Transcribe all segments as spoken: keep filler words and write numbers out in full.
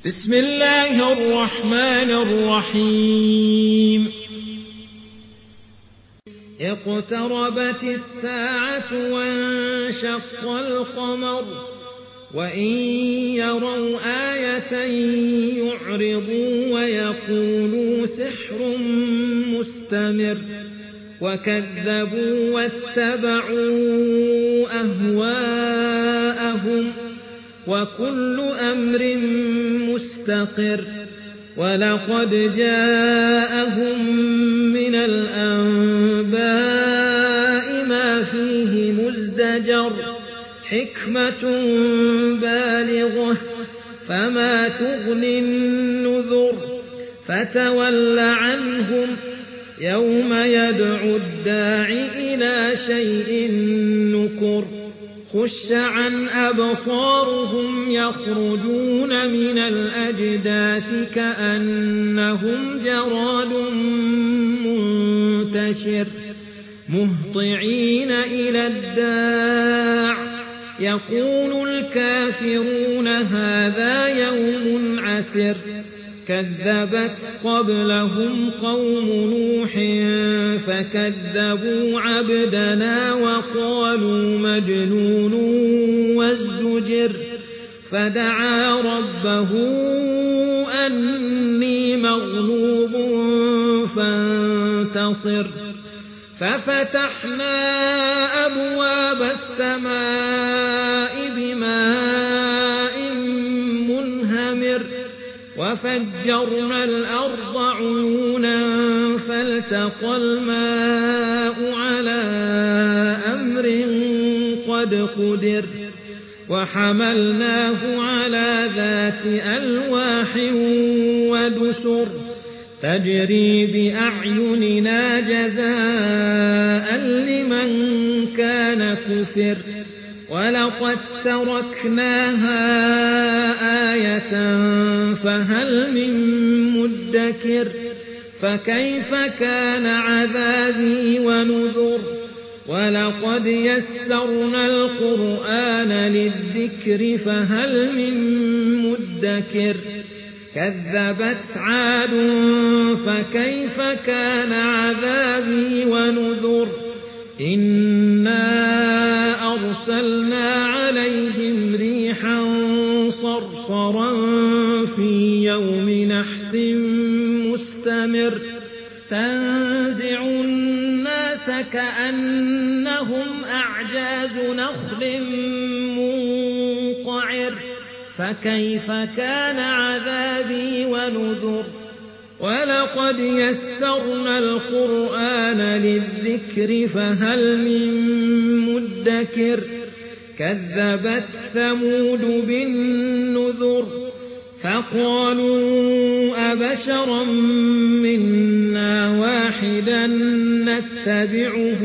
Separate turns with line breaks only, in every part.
بسم الله الرحمن الرحيم اقتربت الساعة وانشق القمر وإن يروا آية يعرضوا ويقولوا سحر مستمر وكذبوا واتبعوا أهواءهم وكل أمر مستقر ولقد جاءهم من الأنباء ما فيه مزدجر حكمة بالغة فما تغني النذر فتول عنهم يوم يدعو الداع إلى شيء نكر خش عن أبصارهم يخرجون من الأجداث كأنهم جراد منتشر مهطعين إلى الداع يقول الكافرون هذا يوم عسر كذبت قبلهم قوم نوح فكذبوا عبدنا وقالوا مجنون وازدجر فدعا ربه أني مغلوب فانتصر ففتحنا أبواب السماء بماء منهمر وفجرنا الأرض عيونا فالتقى الماء على أمر قد قدر وحملناه على ذات ألواح ودسر تجري بأعيننا جزاء لمن كان كفر ولقد تركناها آية فهل من مدكر فكيف كان عذابي ونذر ولقد يسرنا القرآن للذكر فهل من مدكر كذبت عاد فكيف كان عذابي ونذر إنا أرسلنا عليهم ريحا صرصرا في يوم نحس مستمر تنزع الناس كأنهم أعجاز نخل منقعر فكيف كان عذابي ونذر ولقد يسرنا القرآن للذكر فهل من مدكر كذبت ثمود بالنذر فقالوا أبشرا منا واحدا نتبعه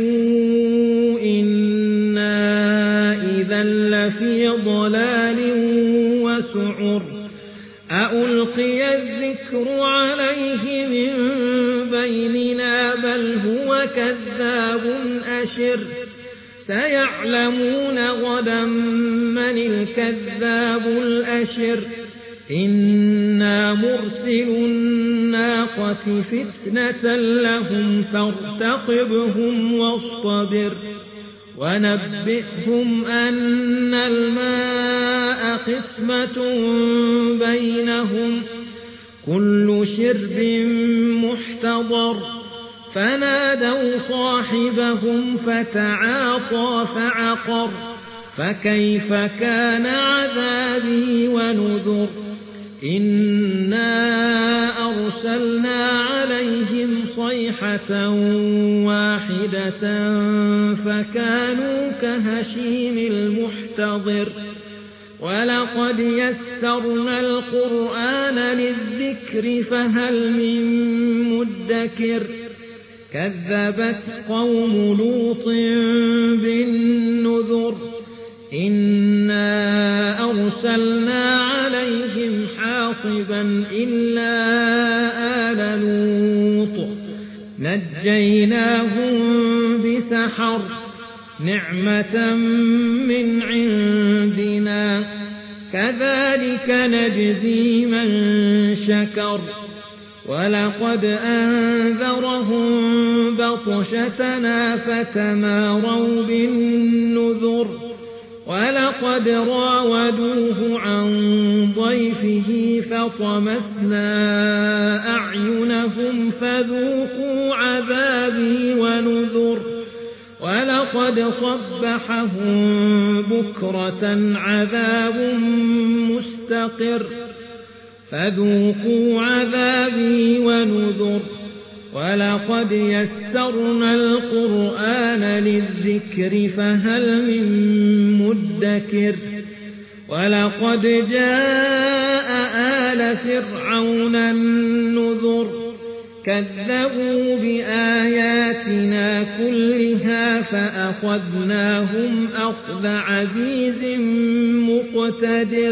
إنا إذا لفي ضلال وسعر أألقي الذكر عليه من بيننا بل هو كذاب أشر سيعلمون غدا من الكذاب الأشر إنا مرسل الناقة فتنة لهم فارتقبهم واصطبر ونبئهم أن الماء قسمة بينهم كل شرب محتضر فنادوا صاحبهم فتعاطى فعقر فكيف كان عذابي ونذر إنا أرسلنا عليهم صيحة واحدة فكانوا كهشيم المحتضر ولقد يسرنا القرآن للذكر فهل من مدكر كذبت قوم لوط بالنذر إنا أرسلنا عليهم حاصبا إلا آل لوط نجيناهم بسحر نعمة من عندنا كذلك نجزي من شكر ولقد أنذرهم بطشتنا فتماروا بالنذر ولقد راودوه عن ضيفه فطمسنا أعينهم فذوقوا عذابي ونذر ولقد صبحهم بكرة عذاب مستقر فذوقوا عذابي ونذر ولقد يسرنا القرآن للذكر فهل من مدكر ولقد جاء آل فرعون النذر كذبوا بآياتنا كلها فأخذناهم أخذ عزيز مقتدر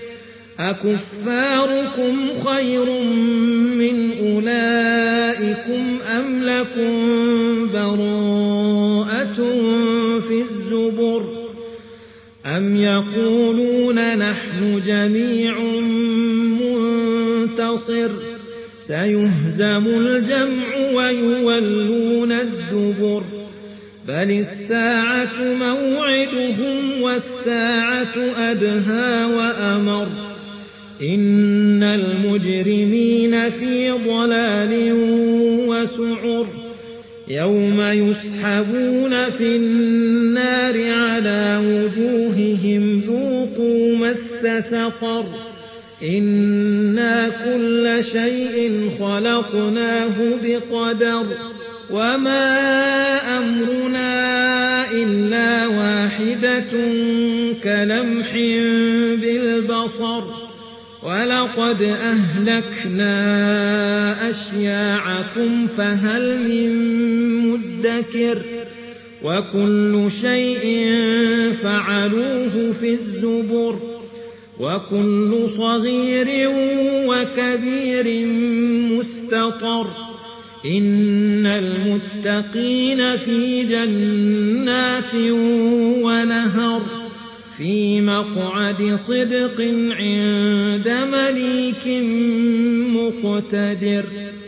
أكفاركم خير من أولئكم أم لكم براءة في الزبر أم يقولون نحن جميع منتصر سيهزم الجمع ويولون الدبر بل الساعة موعدهم والساعة أدهى وأمر إن المجرمين في ضلال وسعر يوم يسحبون في النار على وجوههم ذوقوا مس سقر إنا كل شيء خلقناه بقدر وما أمرنا إلا واحدة كلمح بالبصر ولقد أهلكنا أشياعكم فهل من مدكر وكل شيء فعلوه في الزبر وكل صغير وكبير مستطر إن المتقين في جنات ونهر في مقعد صدق عند مليك مقتدر.